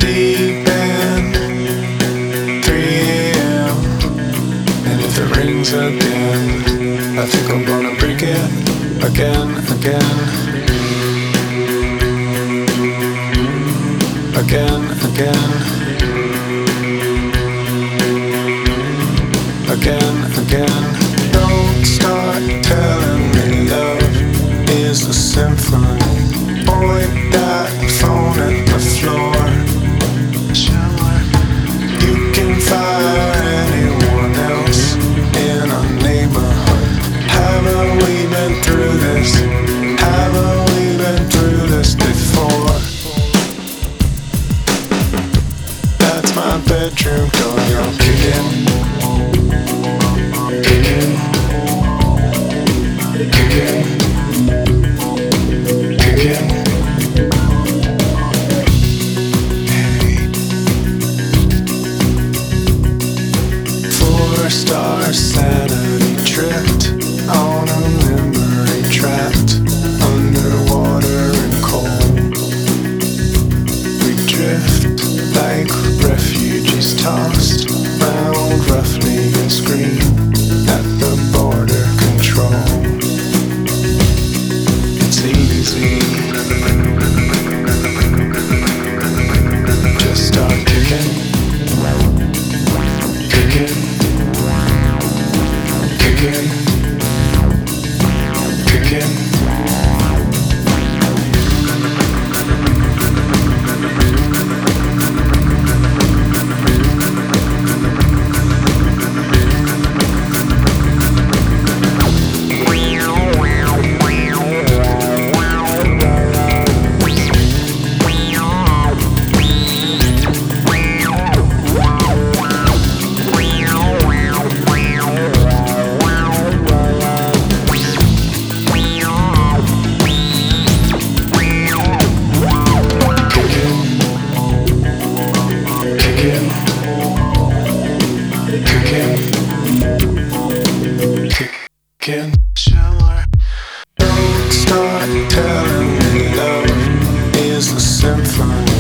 deep in 3 a.m. And if it rings again, I think I'm gonna break it again, again, again, again, again, again. Don't start telling me love is a symphony. Point that phone at the floor. You can fire anyone else in our neighborhood. Haven't we been through this? Haven't we been through this before? That's my bedroom door. You're kicking, kicking, kicking, kicking. Four-star sanity tripped on a memory trapped underwater and cold. We drift like refugees tossed round roughly and scream at the border control. It's easy, just start kicking, kicking, kicking, kicking. Kicking. Don't start telling me love is a symphony.